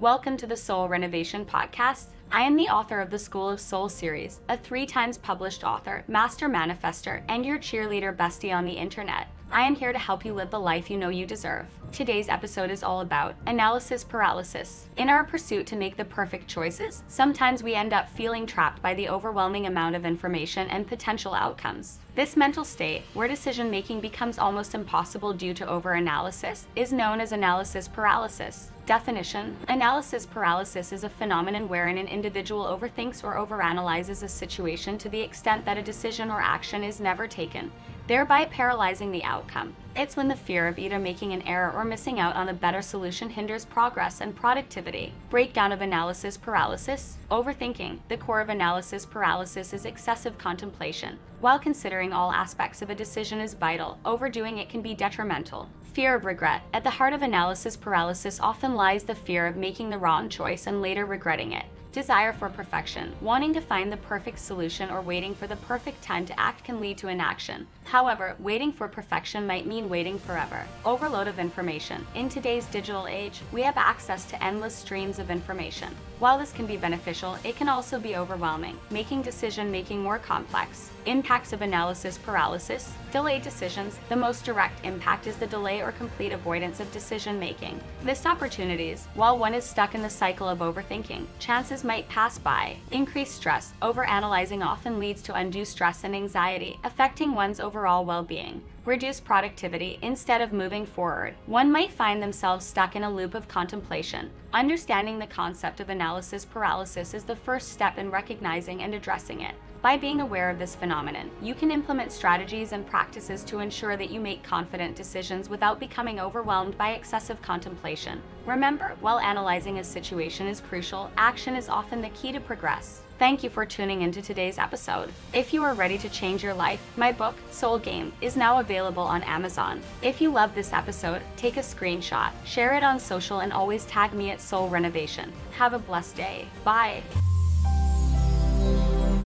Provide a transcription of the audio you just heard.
Welcome to the Soul Renovation Podcast. I am the author of the School of Soul series, a 3 times published author, master manifester, and your cheerleader bestie on the internet. I am here to help you live the life you know you deserve. Today's episode is all about analysis paralysis. In our pursuit to make the perfect choices, sometimes we end up feeling trapped by the overwhelming amount of information and potential outcomes. This mental state, where decision-making becomes almost impossible due to overanalysis, is known as analysis paralysis. Definition: analysis paralysis is a phenomenon wherein an individual overthinks or overanalyzes a situation to the extent that a decision or action is never taken, thereby paralyzing the outcome. It's when the fear of either making an error or missing out on a better solution hinders progress and productivity. Breakdown of analysis paralysis. Overthinking. The core of analysis paralysis is excessive contemplation. While considering all aspects of a decision is vital, overdoing it can be detrimental. Fear of regret. At the heart of analysis paralysis often lies the fear of making the wrong choice and later regretting it. Desire for perfection. Wanting to find the perfect solution or waiting for the perfect time to act can lead to inaction. However, waiting for perfection might mean waiting forever. Overload of information. In today's digital age, we have access to endless streams of information. While this can be beneficial, it can also be overwhelming, making decision-making more complex. Impacts of analysis paralysis. Delayed decisions. The most direct impact is the delay or complete avoidance of decision-making. Missed opportunities. While one is stuck in the cycle of overthinking, chances might pass by. Increased stress. Overanalyzing often leads to undue stress and anxiety, affecting one's overall well-being. Reduced productivity. Instead of moving forward, one might find themselves stuck in a loop of contemplation. Understanding the concept of analysis paralysis is the first step in recognizing and addressing it. By being aware of this phenomenon, you can implement strategies and practices to ensure that you make confident decisions without becoming overwhelmed by excessive contemplation. Remember, while analyzing a situation is crucial, action is often the key to progress. Thank you for tuning into today's episode. If you are ready to change your life, my book, Soul Game, is now available on Amazon. If you love this episode, take a screenshot, share it on social, and always tag me at Soul Renovation. Have a blessed day. Bye.